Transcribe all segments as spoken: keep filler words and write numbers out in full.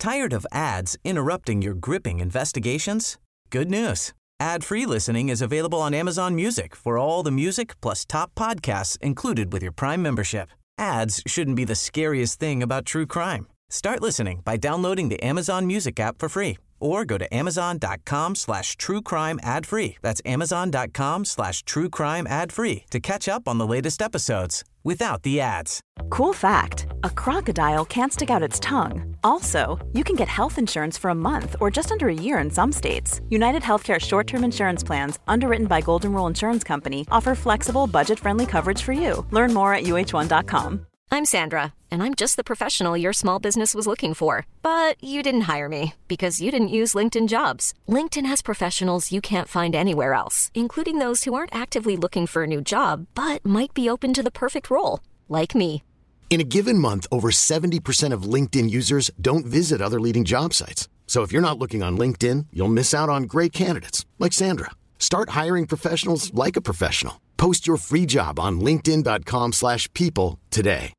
Tired of ads interrupting your gripping investigations? Good news. Ad-free listening is available on Amazon Music for all the music plus top podcasts included with your Prime membership. Ads shouldn't be the scariest thing about true crime. Start listening by downloading the Amazon Music app for free or go to amazon.com slash true crime ad free. That's amazon.com slash true crime ad free to catch up on the latest episodes without the ads. Cool fact, a crocodile can't stick out its tongue. Also, you can get health insurance for a month or just under a year in some states. United Healthcare short-term insurance plans, underwritten by Golden Rule Insurance Company, offer flexible, budget-friendly coverage for you. Learn more at U H one dot com. I'm Sandra, and I'm just the professional your small business was looking for. But you didn't hire me because you didn't use LinkedIn Jobs. LinkedIn has professionals you can't find anywhere else, including those who aren't actively looking for a new job, but might be open to the perfect role, like me. In a given month, over seventy percent of LinkedIn users don't visit other leading job sites. So if you're not looking on LinkedIn, you'll miss out on great candidates like Sandra. Start hiring professionals like a professional. Post your free job on linkedin.com slash people today.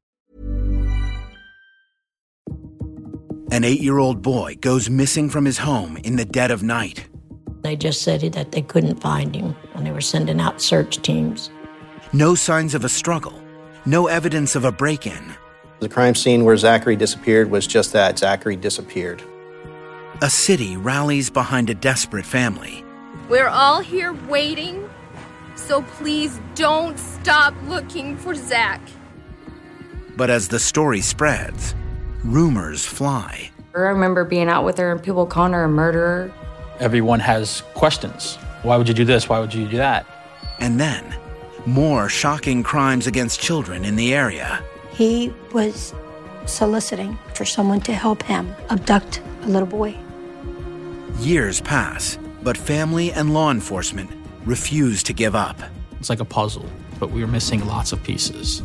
An eight-year-old boy goes missing from his home in the dead of night. They just said that they couldn't find him when they were sending out search teams. No signs of a struggle. No evidence of a break-in. The crime scene where Zachary disappeared was just that. Zachary disappeared. A city rallies behind a desperate family. We're all here waiting, so please don't stop looking for Zach. But as the story spreads, rumors fly. I remember being out with her and people calling her a murderer. Everyone has questions. Why would you do this? Why would you do that? And then, more shocking crimes against children in the area. He was soliciting for someone to help him abduct a little boy. Years pass, but family and law enforcement refuse to give up. It's like a puzzle, but we were missing lots of pieces.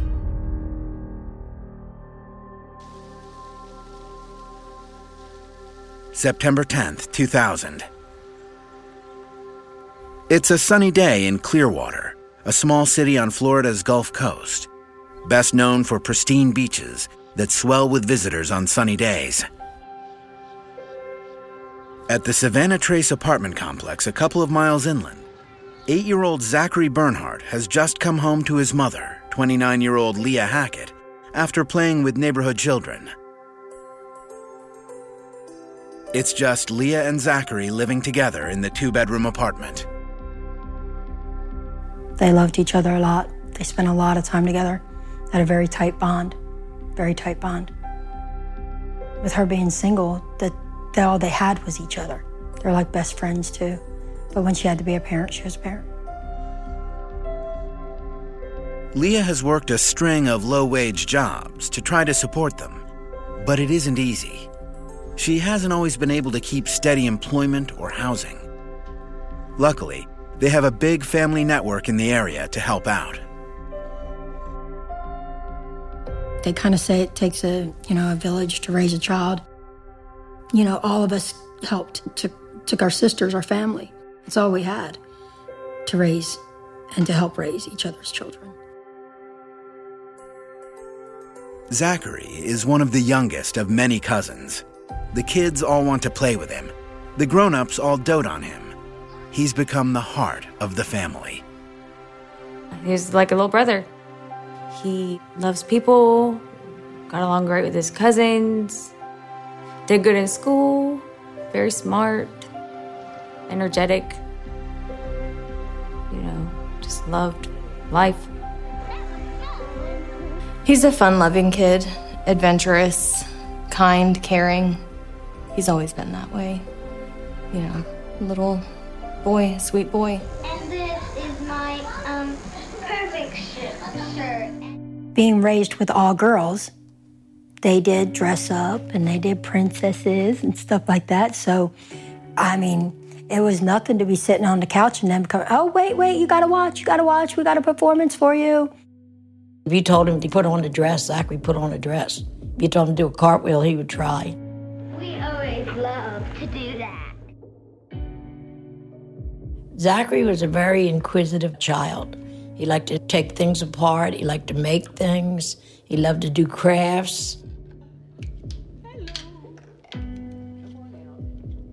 September tenth, two thousand. It's a sunny day in Clearwater, a small city on Florida's Gulf Coast, best known for pristine beaches that swell with visitors on sunny days. At the Savannah Trace apartment complex a couple of miles inland, eight-year-old Zachary Bernhardt has just come home to his mother, twenty-nine-year-old Leah Hackett, after playing with neighborhood children. It's just Leah and Zachary living together in the two-bedroom apartment. They loved each other a lot. They spent a lot of time together. Had a very tight bond, very tight bond. With her being single, that all they had was each other. They're like best friends too. But when she had to be a parent, she was a parent. Leah has worked a string of low-wage jobs to try to support them, but it isn't easy. She hasn't always been able to keep steady employment or housing. Luckily, they have a big family network in the area to help out. They kind of say it takes a, you know, a village to raise a child. You know, all of us helped, took, took our sisters, our family. It's all we had to raise and to help raise each other's children. Zachary is one of the youngest of many cousins. The kids all want to play with him. The grown-ups all dote on him. He's become the heart of the family. He's like a little brother. He loves people, got along great with his cousins, did good in school, very smart, energetic, you know, just loved life. He's a fun-loving kid, adventurous, kind, caring. He's always been that way. You know, little boy, sweet boy. And this is my um perfect shirt. Being raised with all girls, they did dress up and they did princesses and stuff like that. So, I mean, it was nothing to be sitting on the couch and them coming, oh, wait, wait, you gotta watch, you gotta watch, we got a performance for you. If you told him to put on a dress, Zachary put on a dress. If you told him to do a cartwheel, he would try. We always love to do that. Zachary was a very inquisitive child. He liked to take things apart. He liked to make things. He loved to do crafts.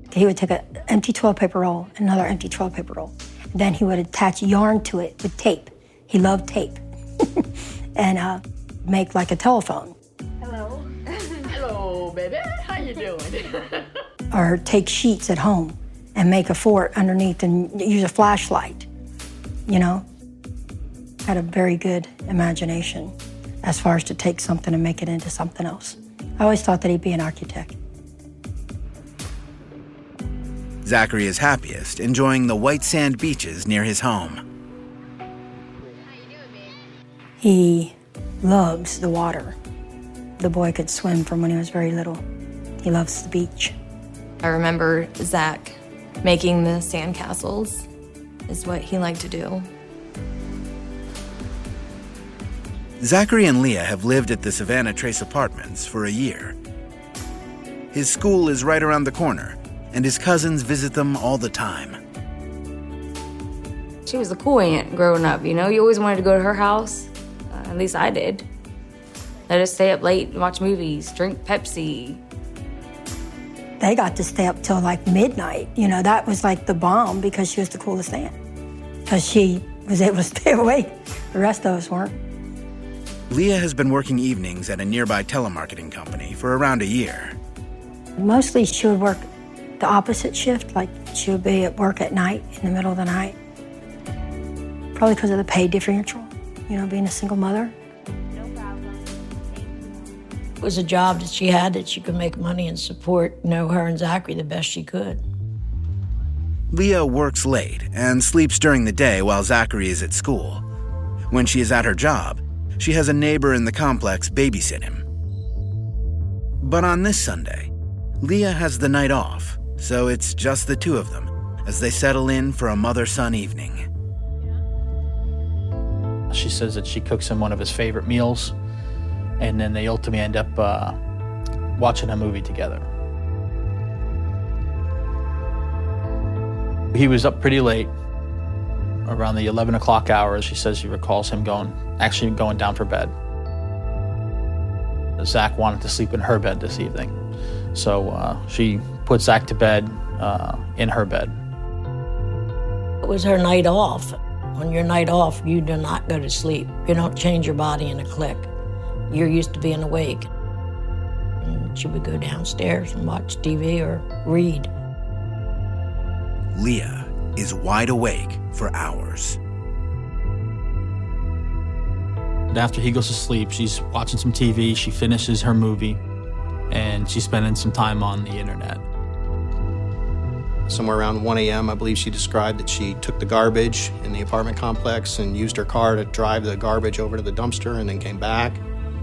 He would take an empty toilet paper roll, another empty toilet paper roll. Then he would attach yarn to it with tape. He loved tape. and uh, make like a telephone. Hello. Hello, baby. How you doing? Or take sheets at home and make a fort underneath and use a flashlight, you know? Had a very good imagination as far as to take something and make it into something else. I always thought that he'd be an architect. Zachary is happiest enjoying the white sand beaches near his home. He loves the water. The boy could swim from when he was very little. He loves the beach. I remember Zach making the sandcastles is what he liked to do. Zachary and Leah have lived at the Savannah Trace Apartments for a year. His school is right around the corner, and his cousins visit them all the time. She was the cool aunt growing up, you know? You always wanted to go to her house. Uh, at least I did. Let us stay up late and watch movies, drink Pepsi. They got to stay up till like midnight. You know, that was like the bomb because she was the coolest aunt. Because she was able to stay awake. The rest of us weren't. Leah has been working evenings at a nearby telemarketing company for around a year. Mostly she would work the opposite shift, like she would be at work at night, in the middle of the night. Probably because of the pay differential, you know, being a single mother. It was a job that she had that she could make money and support, you know, her and Zachary the best she could. Leah works late and sleeps during the day while Zachary is at school. When she is at her job, she has a neighbor in the complex babysit him. But on this Sunday, Leah has the night off, so it's just the two of them as they settle in for a mother-son evening. She says that she cooks him one of his favorite meals, and then they ultimately end up uh, watching a movie together. He was up pretty late, around the eleven o'clock hour. She says she recalls him going, actually going down for bed. Zach wanted to sleep in her bed this evening, so uh, she put Zach to bed uh, in her bed. It was her night off. On your night off, you do not go to sleep. You don't change your body in a click. You're used to being awake. And she would go downstairs and watch T V or read. Leah is wide awake for hours. After he goes to sleep, she's watching some T V, she finishes her movie, and she's spending some time on the internet. Somewhere around one a.m., I believe she described that she took the garbage in the apartment complex and used her car to drive the garbage over to the dumpster and then came back.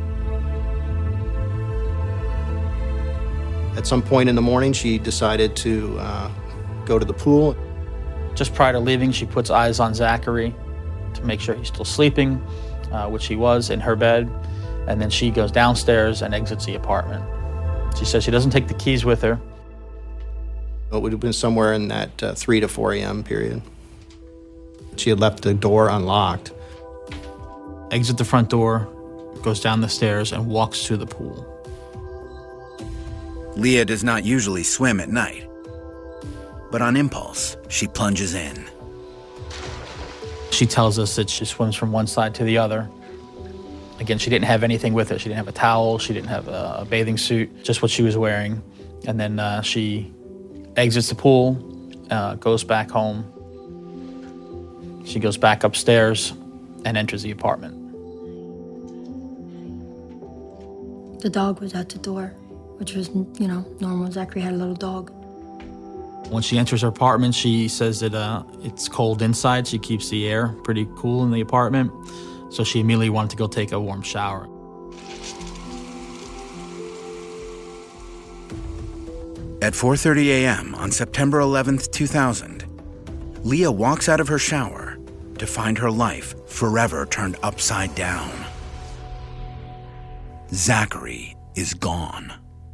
At some point in the morning, she decided to uh, go to the pool. Just prior to leaving, she puts eyes on Zachary to make sure he's still sleeping, uh, which he was in her bed, and then she goes downstairs and exits the apartment. She says she doesn't take the keys with her. It would have been somewhere in that uh, three to four a.m. period. She had left the door unlocked. Exit the front door, goes down the stairs, and walks to the pool. Leah does not usually swim at night, but on impulse, she plunges in. She tells us that she swims from one side to the other. Again, she didn't have anything with her. She didn't have a towel, she didn't have a, a bathing suit, just what she was wearing. And then uh, she exits the pool, uh, goes back home. She goes back upstairs and enters the apartment. The dog was at the door, which was, you know, normal. Zachary had a little dog. When she enters her apartment, she says that uh, it's cold inside. She keeps the air pretty cool in the apartment, so she immediately wanted to go take a warm shower. At four thirty a.m. on September eleventh, two thousand, Leah walks out of her shower to find her life forever turned upside down. Zachary is gone.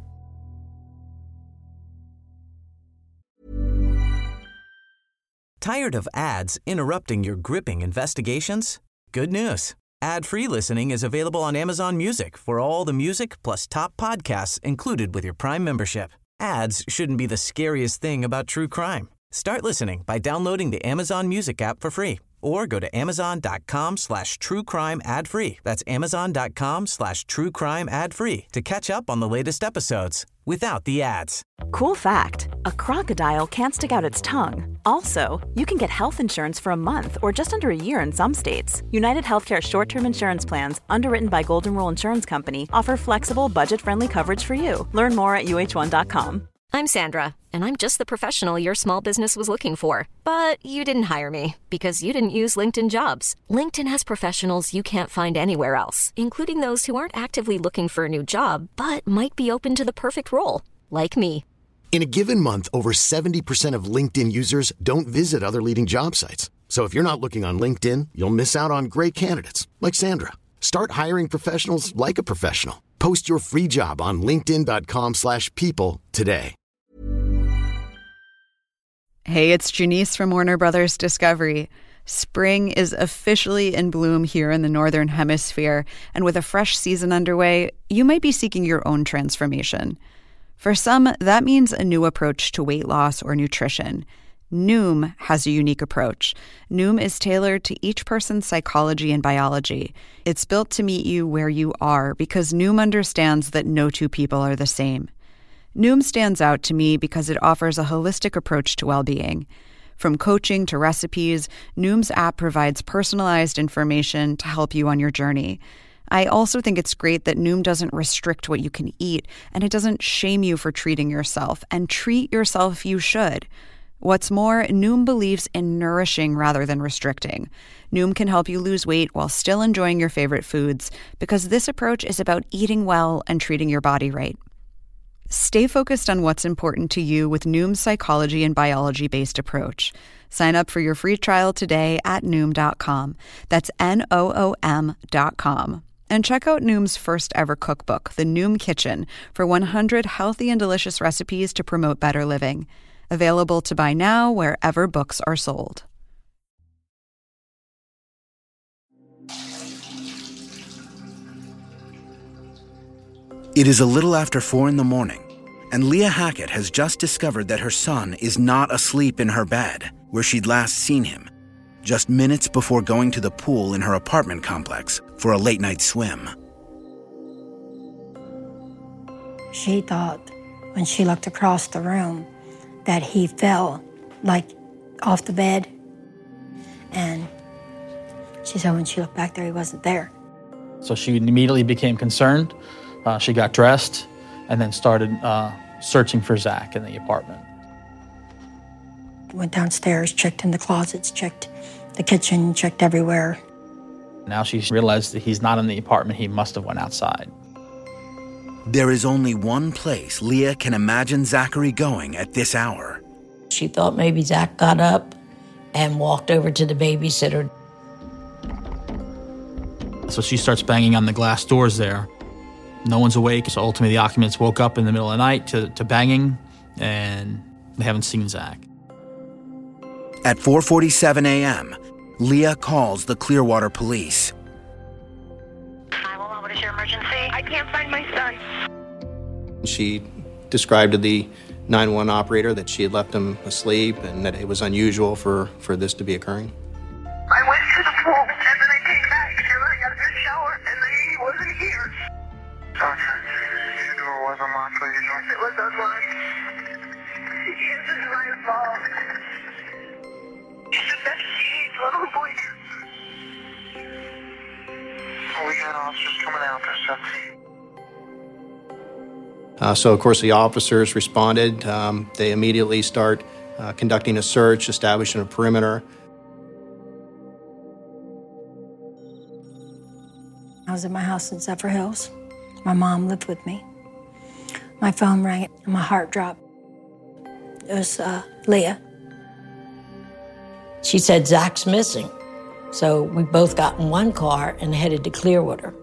Tired of ads interrupting your gripping investigations? Good news. Ad-free listening is available on Amazon Music for all the music plus top podcasts included with your Prime membership. Ads shouldn't be the scariest thing about true crime. Start listening by downloading the Amazon Music app for free or go to amazon.com slash true crime ad free. That's amazon.com slash true crime ad free to catch up on the latest episodes without the ads. Cool fact, a crocodile can't stick out its tongue. Also, you can get health insurance for a month or just under a year in some states. United Healthcare short-term insurance plans, underwritten by Golden Rule Insurance Company, offer flexible, budget-friendly coverage for you. Learn more at U H one dot com. I'm Sandra, and I'm just the professional your small business was looking for. But you didn't hire me because you didn't use LinkedIn Jobs. LinkedIn has professionals you can't find anywhere else, including those who aren't actively looking for a new job, but might be open to the perfect role, like me. In a given month, over seventy percent of LinkedIn users don't visit other leading job sites. So if you're not looking on LinkedIn, you'll miss out on great candidates like Sandra. Start hiring professionals like a professional. Post your free job on linkedin.com slash people today. Hey, it's Janice from Warner Brothers Discovery. Spring is officially in bloom here in the Northern Hemisphere, and with a fresh season underway, you might be seeking your own transformation. For some, that means a new approach to weight loss or nutrition. Noom has a unique approach. Noom is tailored to each person's psychology and biology. It's built to meet you where you are because Noom understands that no two people are the same. Noom stands out to me because it offers a holistic approach to well-being. From coaching to recipes, Noom's app provides personalized information to help you on your journey. I also think it's great that Noom doesn't restrict what you can eat, and it doesn't shame you for treating yourself, and treat yourself you should. What's more, Noom believes in nourishing rather than restricting. Noom can help you lose weight while still enjoying your favorite foods, because this approach is about eating well and treating your body right. Stay focused on what's important to you with Noom's psychology and biology-based approach. Sign up for your free trial today at Noom dot com. That's N O O M dot com. And check out Noom's first ever cookbook, The Noom Kitchen, for one hundred healthy and delicious recipes to promote better living. Available to buy now wherever books are sold. It is a little after four in the morning, and Leah Hackett has just discovered that her son is not asleep in her bed, where she'd last seen him, just minutes before going to the pool in her apartment complex for a late-night swim. She thought, when she looked across the room, that he fell, like, off the bed. And she said when she looked back there, he wasn't there. So she immediately became concerned. Uh, she got dressed and then started uh, searching for Zach in the apartment. Went downstairs, checked in the closets, checked the kitchen, checked everywhere. Now she realized that he's not in the apartment. He must have went outside. There is only one place Leah can imagine Zachary going at this hour. She thought maybe Zach got up and walked over to the babysitter. So she starts banging on the glass doors there. No one's awake, so ultimately the occupants woke up in the middle of the night to, to banging, and they haven't seen Zach. At four forty-seven a.m., Leah calls the Clearwater police. nine one one, what is your emergency? I can't find my son. She described to the nine one one operator that she had left him asleep and that it was unusual for, for this to be occurring. I went to the pool, and then I came back, and I got a good shower, and then he wasn't here. Your door was unlocked, please. Yes, it was unlocked. This is my fault. It's the best sheet, little boy. We got officers coming out there, so. Uh, so, of course, the officers responded. Um, they immediately start uh, conducting a search, establishing a perimeter. I was at my house in Zephyr Hills. My mom lived with me. My phone rang and my heart dropped. It was uh, Leah. She said, Zach's missing. So we both got in one car and headed to Clearwater.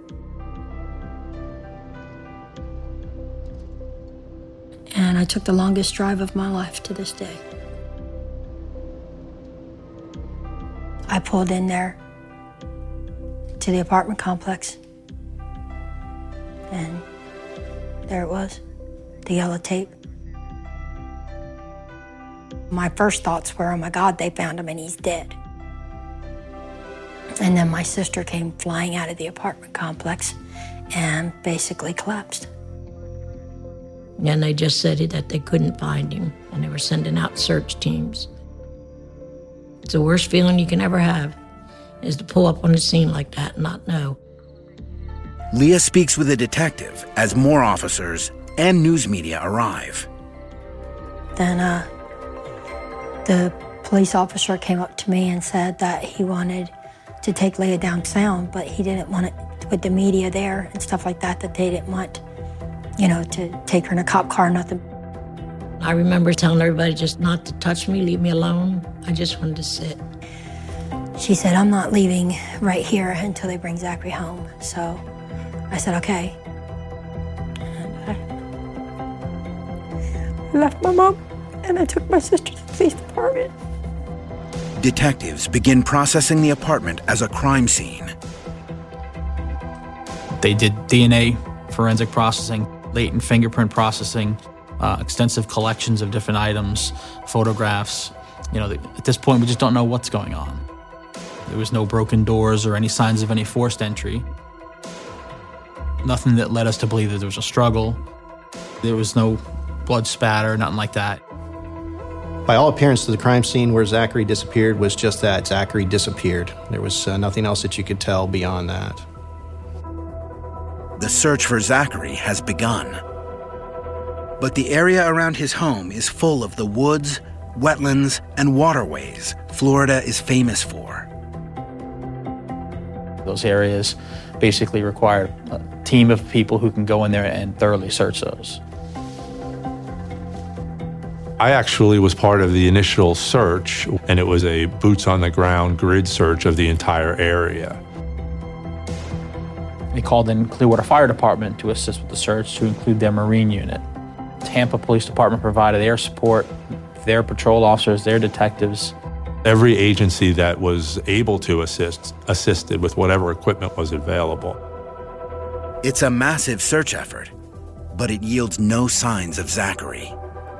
And I took the longest drive of my life to this day. I pulled in there to the apartment complex. And there it was, the yellow tape. My first thoughts were, oh my God, they found him and he's dead. And then my sister came flying out of the apartment complex and basically collapsed. And they just said that they couldn't find him, and they were sending out search teams. It's the worst feeling you can ever have, is to pull up on a scene like that and not know. Leah speaks with a detective as more officers and news media arrive. Then uh, the police officer came up to me and said that he wanted to take Leah down sound, but he didn't want it with the media there and stuff like that, that they didn't want, you know, to take her in a cop car, nothing. I remember telling everybody just not to touch me, leave me alone. I just wanted to sit. She said, I'm not leaving right here until they bring Zachary home. So I said, okay. And I left my mom and I took my sister to the police department. Detectives begin processing the apartment as a crime scene. They did D N A forensic processing, latent fingerprint processing, uh, extensive collections of different items, photographs. You know, at this point, we just don't know what's going on. There was no broken doors or any signs of any forced entry. Nothing that led us to believe that there was a struggle. There was no blood spatter, nothing like that. By all appearance, the crime scene where Zachary disappeared was just that. Zachary disappeared. There was uh, nothing else that you could tell beyond that. The search for Zachary has begun. But the area around his home is full of the woods, wetlands, and waterways Florida is famous for. Those areas basically require a team of people who can go in there and thoroughly search those. I actually was part of the initial search, and it was a boots-on-the-ground grid search of the entire area. They called in Clearwater Fire Department to assist with the search, to include their Marine unit. Tampa Police Department provided their support, their patrol officers, their detectives. Every agency that was able to assist assisted with whatever equipment was available. It's a massive search effort, but it yields no signs of Zachary.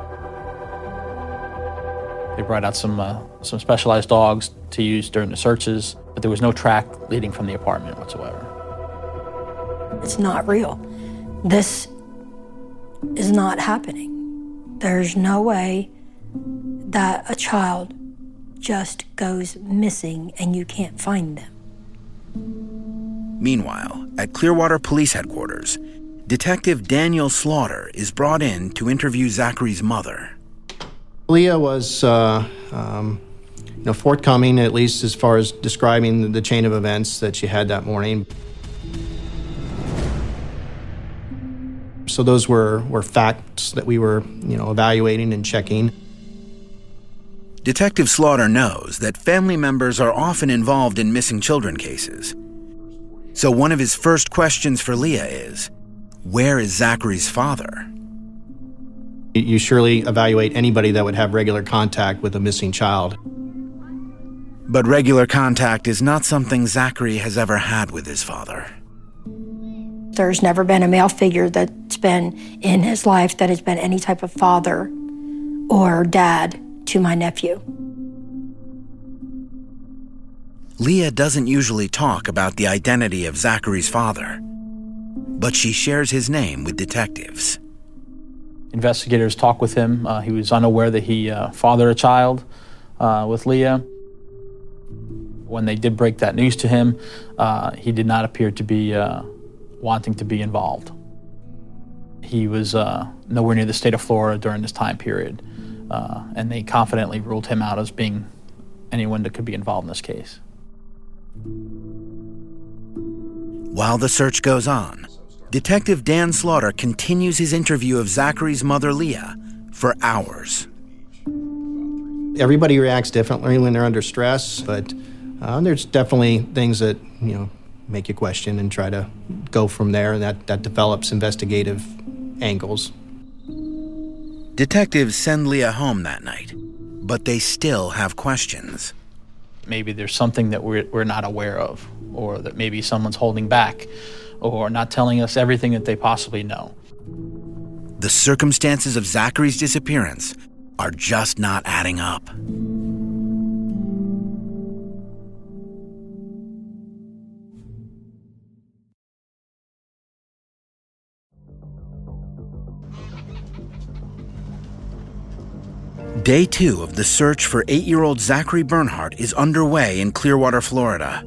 They brought out some uh, some specialized dogs to use during the searches, but there was no track leading from the apartment whatsoever. It's not real. This is not happening. There's no way that a child just goes missing and you can't find them. Meanwhile, at Clearwater Police Headquarters, Detective Daniel Slaughter is brought in to interview Zachary's mother. Leah was uh, um, you know, forthcoming, at least as far as describing the chain of events that she had that morning. So those were, were facts that we were, you know, evaluating and checking. Detective Slaughter knows that family members are often involved in missing children cases. So one of his first questions for Leah is, where is Zachary's father? You surely evaluate anybody that would have regular contact with a missing child. But regular contact is not something Zachary has ever had with his father. There's never been a male figure that's been in his life that has been any type of father or dad to my nephew. Leah doesn't usually talk about the identity of Zachary's father, but she shares his name with detectives. Investigators talked with him. Uh, he was unaware that he uh, fathered a child uh, with Leah. When they did break that news to him, uh, he did not appear to be uh, wanting to be involved. He was uh, nowhere near the state of Florida during this time period, uh, and they confidently ruled him out as being anyone that could be involved in this case. While the search goes on, Detective Dan Slaughter continues his interview of Zachary's mother, Leah, for hours. Everybody reacts differently when they're under stress, but uh, there's definitely things that, you know, make you question and try to go from there, and that, that develops investigative angles. Detectives send Leah home that night, but they still have questions. Maybe there's something that we're, we're not aware of, or that maybe someone's holding back, or not telling us everything that they possibly know. The circumstances of Zachary's disappearance are just not adding up. Day two of the search for eight-year-old Zachary Bernhardt is underway in Clearwater, Florida.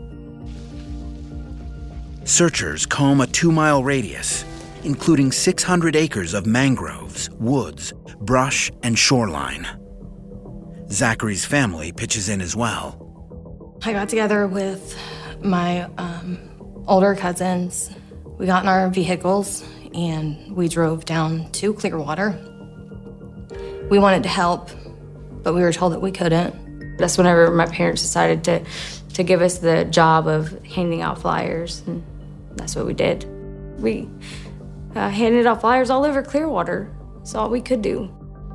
Searchers comb a two-mile radius, including six hundred acres of mangroves, woods, brush, and shoreline. Zachary's family pitches in as well. I got together with my um, older cousins. We got in our vehicles and we drove down to Clearwater. We wanted to help, but we were told that we couldn't. That's whenever my parents decided to, to give us the job of handing out flyers, and that's what we did. We uh, handed out flyers all over Clearwater. That's all we could do.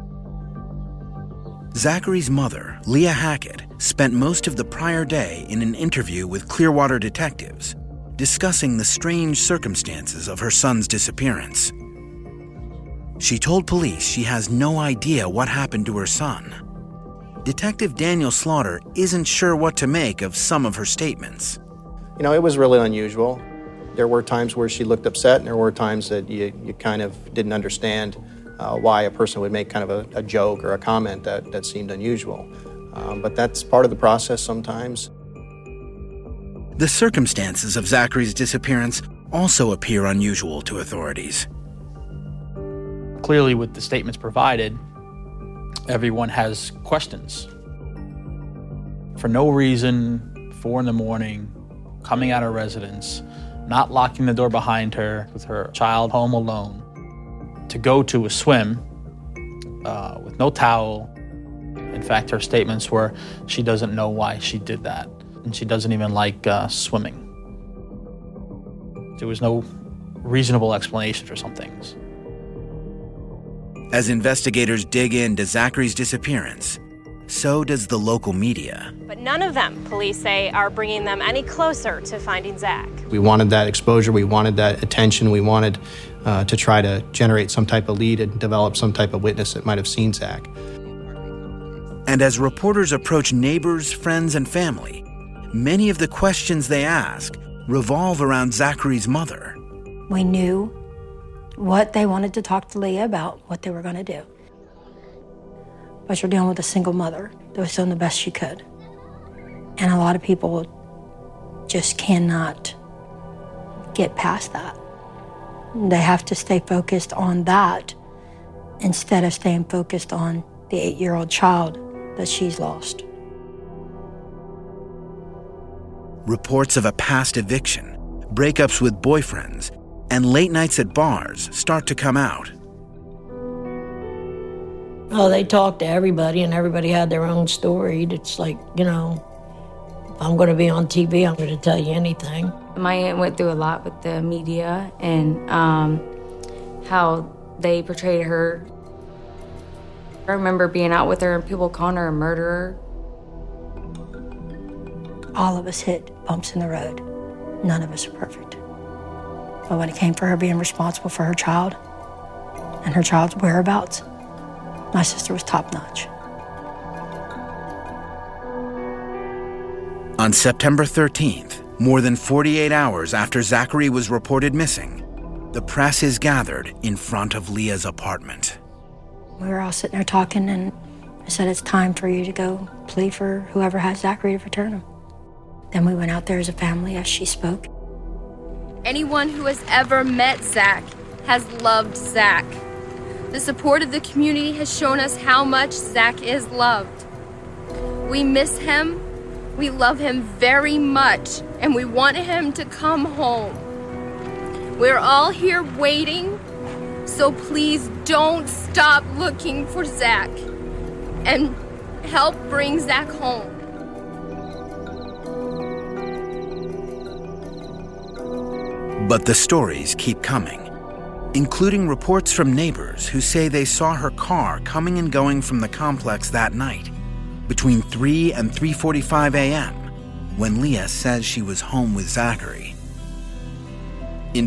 Zachary's mother, Leah Hackett, spent most of the prior day in an interview with Clearwater detectives, discussing the strange circumstances of her son's disappearance. She told police she has no idea what happened to her son. Detective Daniel Slaughter isn't sure what to make of some of her statements. You know, it was really unusual. There were times where she looked upset, and there were times that you, you kind of didn't understand uh, why a person would make kind of a, a joke or a comment that, that seemed unusual. Um, but that's part of the process sometimes. The circumstances of Zachary's disappearance also appear unusual to authorities. Clearly, with the statements provided, everyone has questions. For no reason, four in the morning, coming out of residence, not locking the door behind her with her child home alone, to go to a swim uh, with no towel. In fact, her statements were she doesn't know why she did that, and she doesn't even like uh, swimming. There was no reasonable explanation for some things. As investigators dig into Zachary's disappearance, so does the local media. But none of them, police say, are bringing them any closer to finding Zach. We wanted that exposure, we wanted that attention, we wanted uh, to try to generate some type of lead and develop some type of witness that might have seen Zach. And as reporters approach neighbors, friends, and family, many of the questions they ask revolve around Zachary's mother. We knew what they wanted to talk to Leah about, what they were going to do. But you're dealing with a single mother that was doing the best she could. And a lot of people just cannot get past that. They have to stay focused on that instead of staying focused on the eight-year-old child that she's lost. Reports of a past eviction, breakups with boyfriends, and late nights at bars start to come out. Oh, they talked to everybody, and everybody had their own story. It's like, you know, if I'm going to be on T V, I'm going to tell you anything. My aunt went through a lot with the media and um, how they portrayed her. I remember being out with her and people calling her a murderer. All of us hit bumps in the road. None of us are perfect. But when it came for her being responsible for her child and her child's whereabouts, my sister was top-notch. On September thirteenth, more than forty-eight hours after Zachary was reported missing, the press is gathered in front of Leah's apartment. We were all sitting there talking, and I said, it's time for you to go plead for whoever has Zachary to return him. Then we went out there as a family as she spoke. Anyone who has ever met Zach has loved Zach. The support of the community has shown us how much Zach is loved. We miss him, we love him very much, and we want him to come home. We're all here waiting, so please don't stop looking for Zach and help bring Zach home. But the stories keep coming, including reports from neighbors who say they saw her car coming and going from the complex that night between three and three forty-five a.m. when Leah says she was home with Zachary.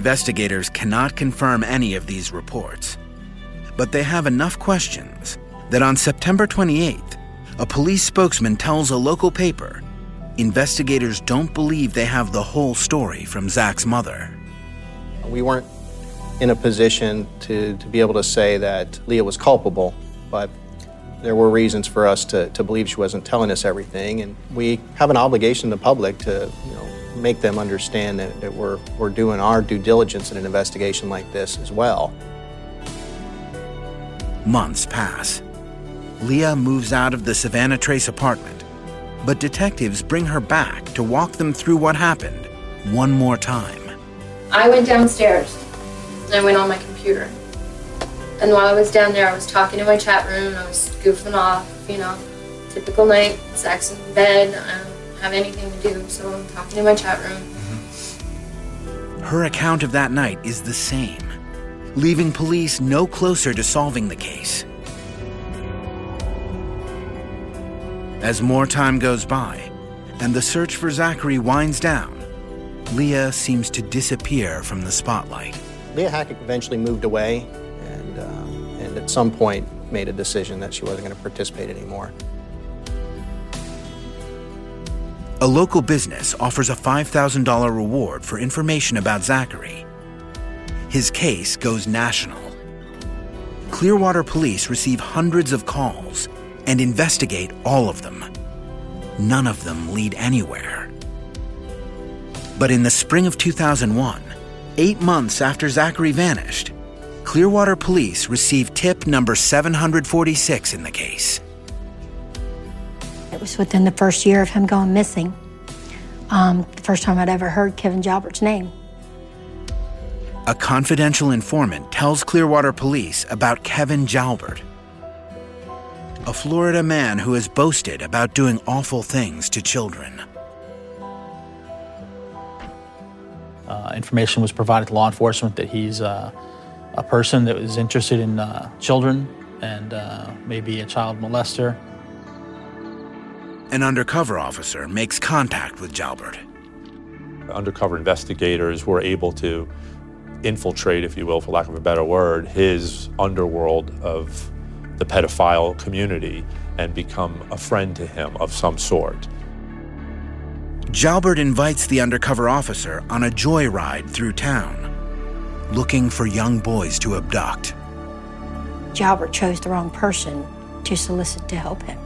Investigators cannot confirm any of these reports, but they have enough questions that on September twenty-eighth, a police spokesman tells a local paper investigators don't believe they have the whole story from Zach's mother. We weren't in a position to, to be able to say that Leah was culpable, but there were reasons for us to, to believe she wasn't telling us everything, and we have an obligation to the public to, you know, make them understand that, that we're, we're doing our due diligence in an investigation like this as well. Months pass. Leah moves out of the Savannah Trace apartment, but detectives bring her back to walk them through what happened one more time. I went downstairs and I went on my computer. And while I was down there, I was talking in my chat room, I was goofing off, you know, typical night, Zach's in bed, I don't have anything to do, so I'm talking in my chat room. Her account of that night is the same, leaving police no closer to solving the case. As more time goes by and the search for Zachary winds down, Leah seems to disappear from the spotlight. Leah Hackett eventually moved away and, uh, and at some point made a decision that she wasn't going to participate anymore. A local business offers a five thousand dollars reward for information about Zachary. His case goes national. Clearwater police receive hundreds of calls and investigate all of them. None of them lead anywhere. But in the spring of two thousand one, eight months after Zachary vanished, Clearwater police received tip number seven hundred forty-six in the case. It was within the first year of him going missing. Um, the first time I'd ever heard Kevin Jalbert's name. A confidential informant tells Clearwater police about Kevin Jalbert, a Florida man who has boasted about doing awful things to children. Uh, information was provided to law enforcement that he's uh, a person that was interested in uh, children and uh, maybe a child molester. An undercover officer makes contact with Jalbert. Undercover investigators were able to infiltrate, if you will, for lack of a better word, his underworld of the pedophile community and become a friend to him of some sort. Jalbert invites the undercover officer on a joyride through town, looking for young boys to abduct. Jalbert chose the wrong person to solicit to help him.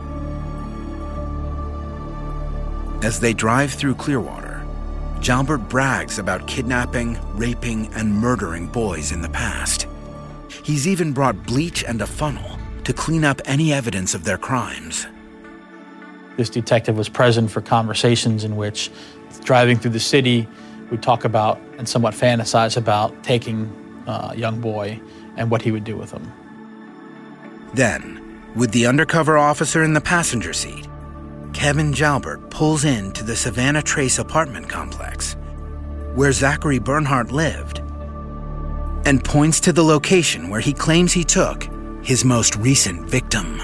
As they drive through Clearwater, Jalbert brags about kidnapping, raping, and murdering boys in the past. He's even brought bleach and a funnel to clean up any evidence of their crimes. This detective was present for conversations in which, driving through the city, we'd talk about and somewhat fantasize about taking a young boy and what he would do with him. Then, with the undercover officer in the passenger seat, Kevin Jalbert pulls into the Savannah Trace apartment complex, where Zachary Bernhardt lived, and points to the location where he claims he took his most recent victim.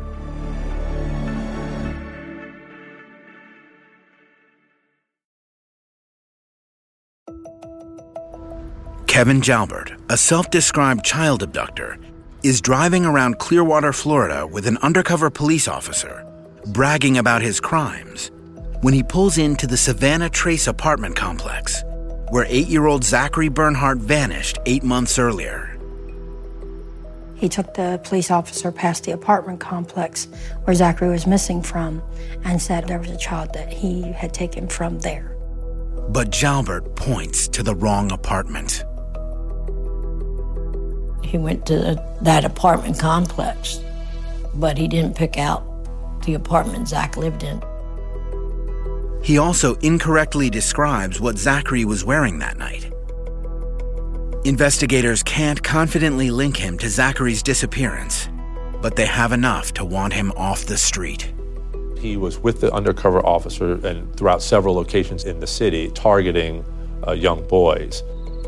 Kevin Jalbert, a self-described child abductor, is driving around Clearwater, Florida with an undercover police officer, bragging about his crimes, when he pulls into the Savannah Trace apartment complex, where eight-year-old Zachary Bernhardt vanished eight months earlier. He took the police officer past the apartment complex where Zachary was missing from and said there was a child that he had taken from there. But Jalbert points to the wrong apartment. He went to the, that apartment complex, but he didn't pick out the apartment Zach lived in. He also incorrectly describes what Zachary was wearing that night. Investigators can't confidently link him to Zachary's disappearance, but they have enough to want him off the street. He was with the undercover officer and throughout several locations in the city targeting uh, young boys.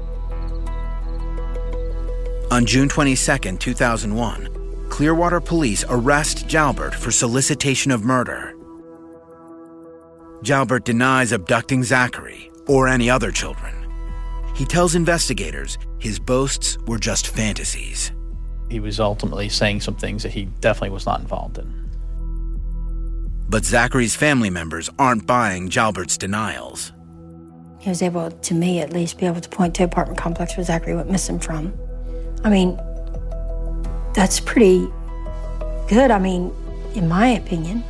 On June twenty-second, two thousand one, Clearwater police arrest Jalbert for solicitation of murder. Jalbert denies abducting Zachary or any other children. He tells investigators his boasts were just fantasies. He was ultimately saying some things that he definitely was not involved in. But Zachary's family members aren't buying Jalbert's denials. He was able, to me at least, be able to point to apartment complex where Zachary went missing from. I mean, that's pretty good, I mean, in my opinion.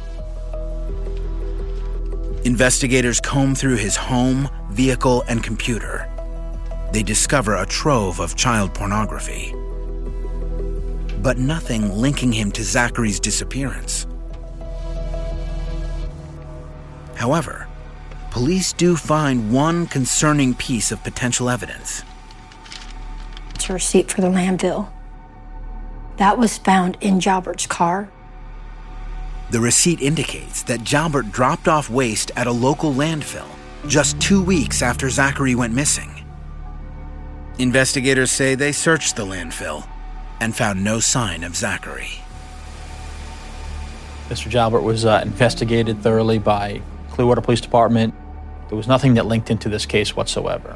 Investigators comb through his home, vehicle, and computer. They discover a trove of child pornography, but nothing linking him to Zachary's disappearance. However, police do find one concerning piece of potential evidence. It's a receipt for the landfill. That was found in Jalbert's car. The receipt indicates that Jalbert dropped off waste at a local landfill just two weeks after Zachary went missing. Investigators say they searched the landfill and found no sign of Zachary. Mister Jalbert was uh, investigated thoroughly by Clearwater Police Department. There was nothing that linked into this case whatsoever.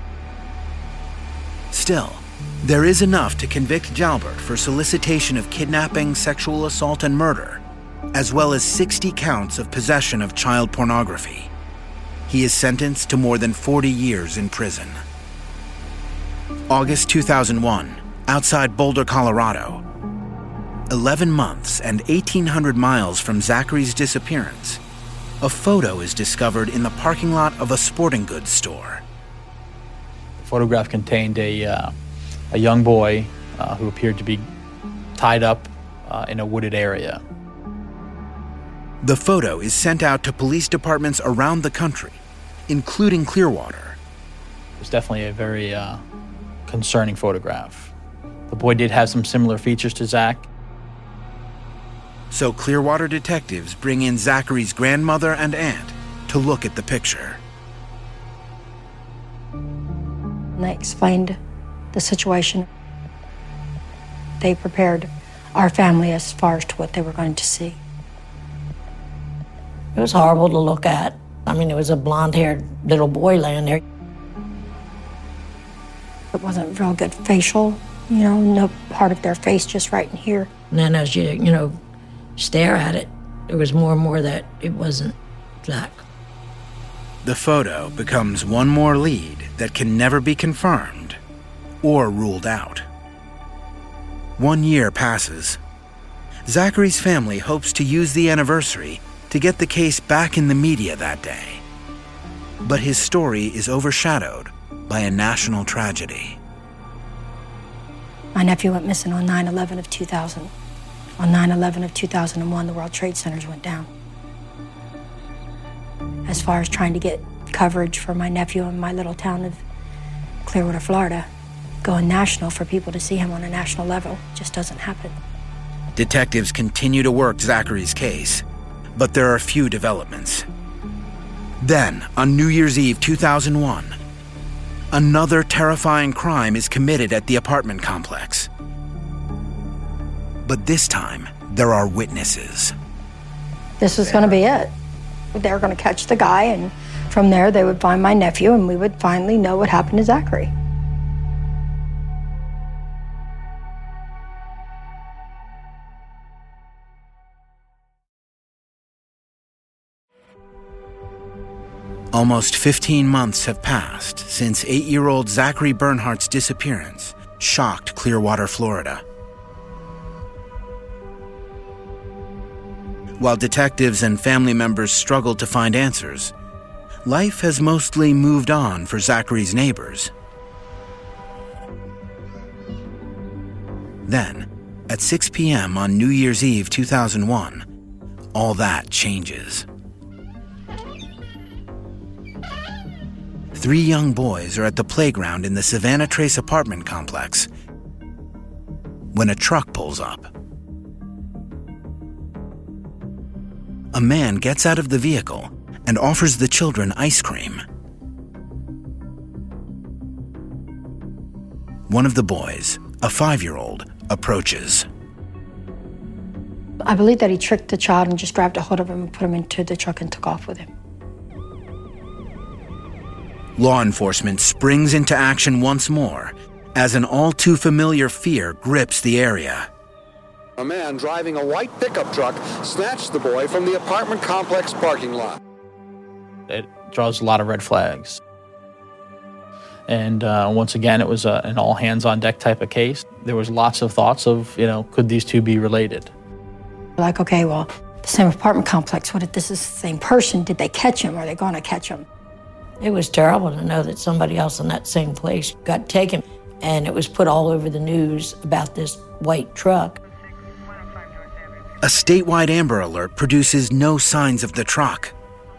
Still, there is enough to convict Jalbert for solicitation of kidnapping, sexual assault, and murder, as well as sixty counts of possession of child pornography. He is sentenced to more than forty years in prison. August two thousand one, outside Boulder, Colorado. eleven months and eighteen hundred miles from Zachary's disappearance, a photo is discovered in the parking lot of a sporting goods store. The photograph contained a, uh, a young boy uh, who appeared to be tied up uh, in a wooded area. The photo is sent out to police departments around the country, including Clearwater. It was definitely a very uh, concerning photograph. The boy did have some similar features to Zach. So Clearwater detectives bring in Zachary's grandmother and aunt to look at the picture. And they explained the situation. They prepared our family as far as to what they were going to see. It was horrible to look at. I mean, it was a blonde-haired little boy laying there. It wasn't real good facial, you know, no part of their face just right in here. And then as you, you know, stare at it, there was more and more that it wasn't Zach. The photo becomes one more lead that can never be confirmed or ruled out. One year passes. Zachary's family hopes to use the anniversary to get the case back in the media that day. But his story is overshadowed by a national tragedy. My nephew went missing on nine eleven of two thousand. On nine eleven of two thousand one, the World Trade Centers went down. As far as trying to get coverage for my nephew in my little town of Clearwater, Florida, going national for people to see him on a national level just doesn't happen. Detectives continue to work Zachary's case, but there are few developments. Then, on New Year's Eve two thousand one, another terrifying crime is committed at the apartment complex. But this time, there are witnesses. This was going to be it. They were going to catch the guy, and from there they would find my nephew, and we would finally know what happened to Zachary. Almost fifteen months have passed since eight-year-old Zachary Bernhardt's disappearance shocked Clearwater, Florida. While detectives and family members struggle to find answers, life has mostly moved on for Zachary's neighbors. Then, at six p.m. on New Year's Eve two thousand one, all that changes. Three young boys are at the playground in the Savannah Trace apartment complex when a truck pulls up. A man gets out of the vehicle and offers the children ice cream. One of the boys, a five-year-old, approaches. I believe that he tricked the child and just grabbed a hold of him and put him into the truck and took off with him. Law enforcement springs into action once more as an all-too-familiar fear grips the area. A man driving a white pickup truck snatched the boy from the apartment complex parking lot. It draws a lot of red flags. And uh, once again, it was a, an all-hands-on-deck type of case. There was lots of thoughts of, you know, could these two be related? Like, okay, well, the same apartment complex, what if this is the same person? Did they catch him? Are they going to catch him? It was terrible to know that somebody else in that same place got taken, and it was put all over the news about this white truck. A statewide Amber Alert produces no signs of the truck.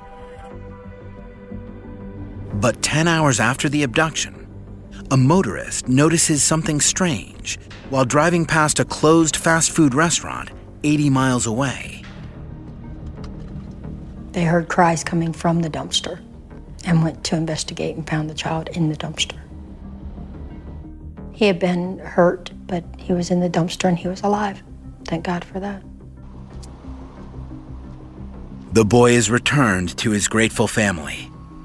But ten hours after the abduction, a motorist notices something strange while driving past a closed fast food restaurant eighty miles away. They heard cries coming from the dumpster and went to investigate and found the child in the dumpster. He had been hurt, but he was in the dumpster and he was alive. Thank God for that. The boy is returned to his grateful family.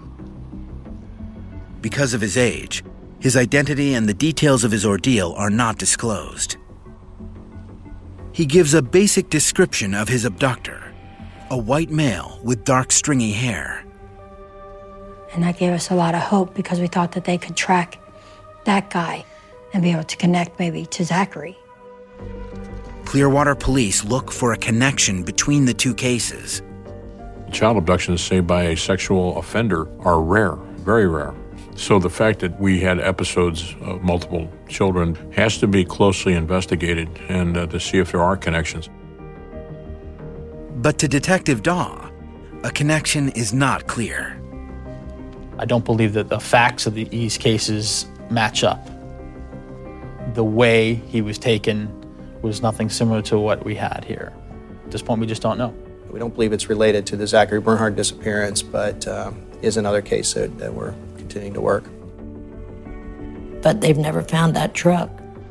Because of his age, his identity and the details of his ordeal are not disclosed. He gives a basic description of his abductor, a white male with dark stringy hair. And that gave us a lot of hope because we thought that they could track that guy and be able to connect maybe to Zachary. Clearwater police look for a connection between the two cases. Child abductions, say, by a sexual offender are rare, very rare. So the fact that we had episodes of multiple children has to be closely investigated and uh, to see if there are connections. But to Detective Daw, a connection is not clear. I don't believe that the facts of these cases match up. The way he was taken was nothing similar to what we had here. At this point, we just don't know. We don't believe it's related to the Zachary Bernhardt disappearance, but uh, is another case that, that we're continuing to work. But they've never found that truck.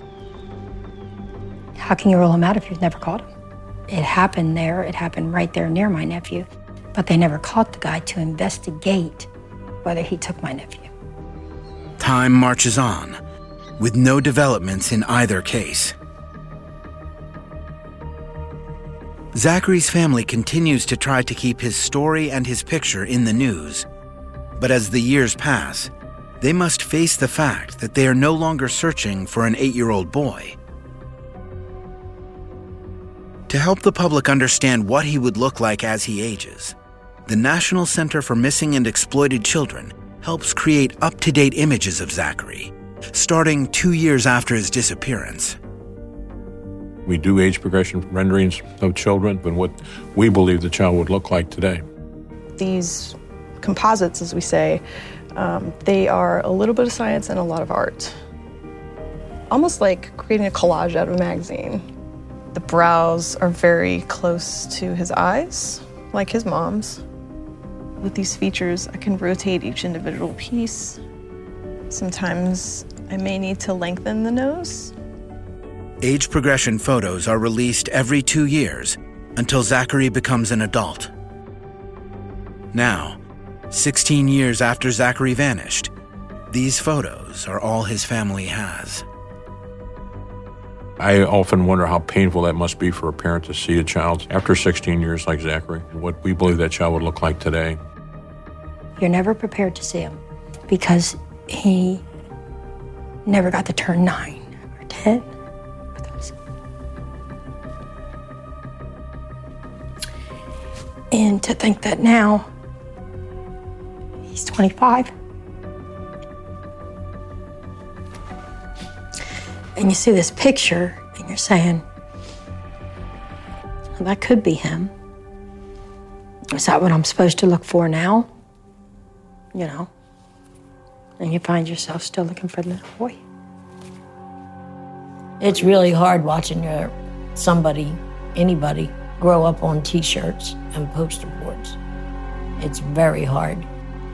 How can you rule him out if you've never caught him? It happened there, it happened right there near my nephew, but they never caught the guy to investigate whether he took my nephew. Time marches on, with no developments in either case. Zachary's family continues to try to keep his story and his picture in the news. But as the years pass, they must face the fact that they are no longer searching for an eight-year-old boy. To help the public understand what he would look like as he ages, the National Center for Missing and Exploited Children helps create up-to-date images of Zachary, starting two years after his disappearance. We do age progression renderings of children and what we believe the child would look like today. These composites, as we say, um, they are a little bit of science and a lot of art. Almost like creating a collage out of a magazine. The brows are very close to his eyes, like his mom's. With these features, I can rotate each individual piece. Sometimes I may need to lengthen the nose. Age progression photos are released every two years until Zachary becomes an adult. Now, sixteen years after Zachary vanished, these photos are all his family has. I often wonder how painful that must be for a parent to see a child after sixteen years like Zachary, and what we believe that child would look like today. You're never prepared to see him because he never got to turn nine or ten. And to think that now he's twenty-five. And you see this picture and you're saying, well, that could be him. Is that what I'm supposed to look for now? You know? And you find yourself still looking for the little boy. It's really hard watching your somebody, anybody, grow up on T-shirts and poster boards. It's very hard.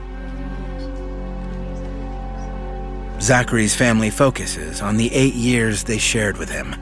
Zachary's family focuses on the eight years they shared with him.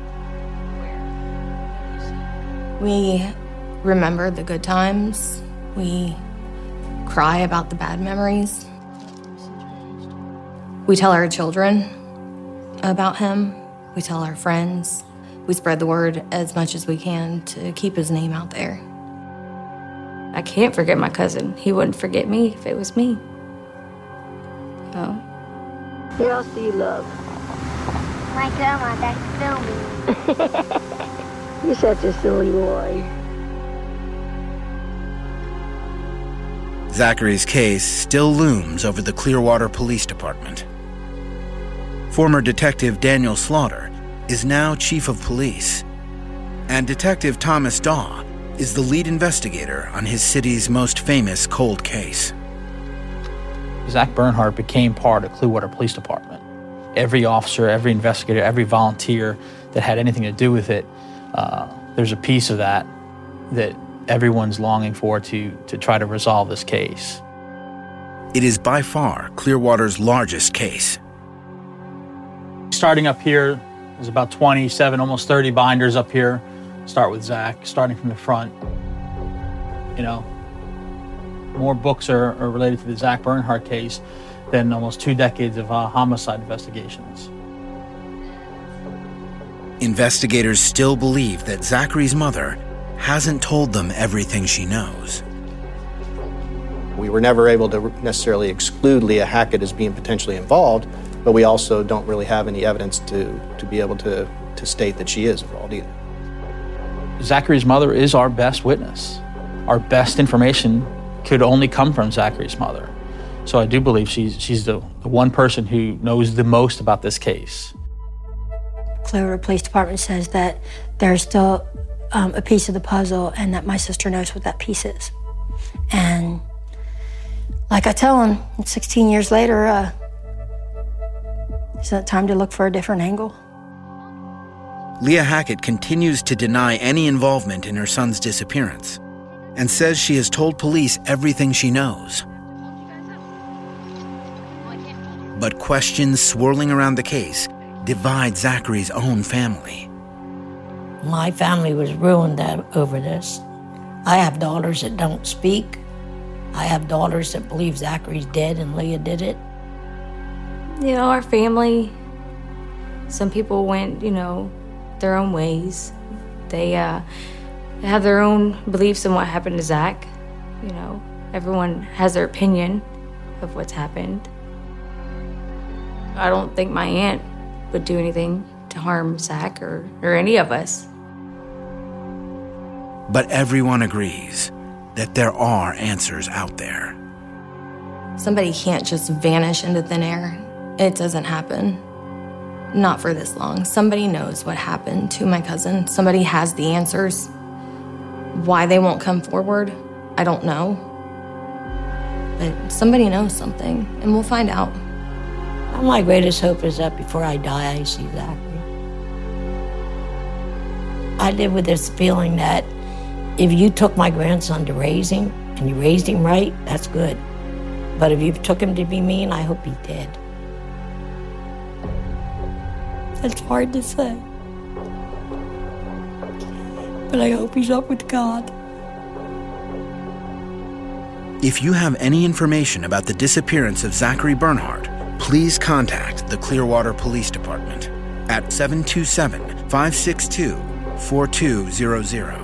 We remember the good times. We cry about the bad memories. We tell our children about him. We tell our friends. We spread the word as much as we can to keep his name out there. I can't forget my cousin. He wouldn't forget me if it was me. Oh. Who else do you love? My grandma, that's filming. You're such a silly boy. Zachary's case still looms over the Clearwater Police Department. Former Detective Daniel Slaughter is now Chief of Police, and Detective Thomas Daw is the lead investigator on his city's most famous cold case. Zach Bernhardt became part of Clearwater Police Department. Every officer, every investigator, every volunteer that had anything to do with it, uh, there's a piece of that that everyone's longing for to, to try to resolve this case. It is by far Clearwater's largest case. Starting up here, there's about twenty-seven, almost thirty binders up here. Start with Zach, starting from the front. You know, more books are, are related to the Zach Bernhardt case than almost two decades of uh, homicide investigations. Investigators still believe that Zachary's mother hasn't told them everything she knows. We were never able to necessarily exclude Leah Hackett as being potentially involved, but we also don't really have any evidence to, to be able to, to state that she is involved either. Zachary's mother is our best witness. Our best information could only come from Zachary's mother. So I do believe she's, she's the, the one person who knows the most about this case. Clearwater Police Department says that there's still um, a piece of the puzzle and that my sister knows what that piece is. And like I tell him, sixteen years later, uh, isn't it time to look for a different angle? Leah Hackett continues to deny any involvement in her son's disappearance and says she has told police everything she knows. But questions swirling around the case divide Zachary's own family. My family was ruined over this. I have daughters that don't speak. I have daughters that believe Zachary's dead and Leah did it. You know, our family, some people went, you know, their own ways. They uh, have their own beliefs in what happened to Zach. You know, everyone has their opinion of what's happened. I don't think my aunt would do anything to harm Zach or, or any of us. But everyone agrees that there are answers out there. Somebody can't just vanish into thin air. It doesn't happen. Not for this long. Somebody knows what happened to my cousin. Somebody has the answers. Why they won't come forward, I don't know. But somebody knows something, and we'll find out. My greatest hope is that before I die, I see Zachary. I live with this feeling that if you took my grandson to raise him, and you raised him right, that's good. But if you took him to be mean, I hope he's dead. It's hard to say. But I hope he's up with God. If you have any information about the disappearance of Zachary Bernhardt, please contact the Clearwater Police Department at seven two seven, five six two, four two zero zero.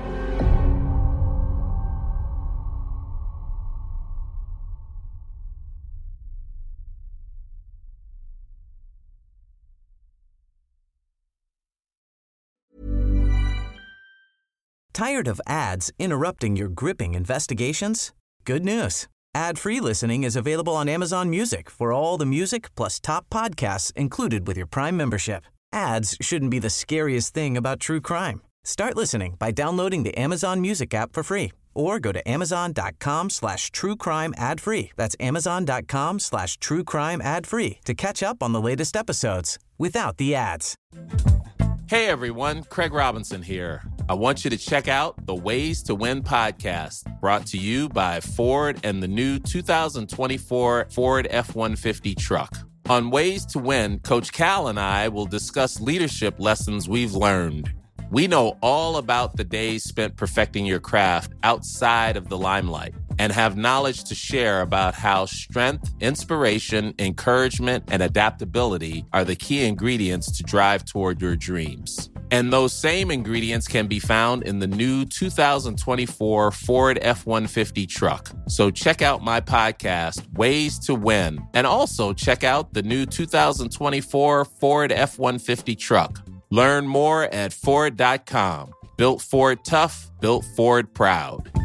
Tired of ads interrupting your gripping investigations? Good news. Ad-free listening is available on Amazon Music for all the music plus top podcasts included with your Prime membership. Ads shouldn't be the scariest thing about true crime. Start listening by downloading the Amazon Music app for free or go to amazon.com slash true crime ad free. That's amazon.com slash true crime ad free to catch up on the latest episodes without the ads. Hey everyone, Craig Robinson here. I want you to check out the Ways to Win podcast, brought to you by Ford and the new two thousand twenty-four Ford F one fifty truck. On Ways to Win, Coach Cal and I will discuss leadership lessons we've learned. We know all about the days spent perfecting your craft outside of the limelight. and have knowledge to share about how strength, inspiration, encouragement, and adaptability are the key ingredients to drive toward your dreams. And those same ingredients can be found in the new two thousand twenty-four Ford F one fifty truck. So check out my podcast, Ways to Win, and also check out the new two thousand twenty-four Ford F one fifty truck. Learn more at Ford dot com. Built Ford tough, built Ford proud.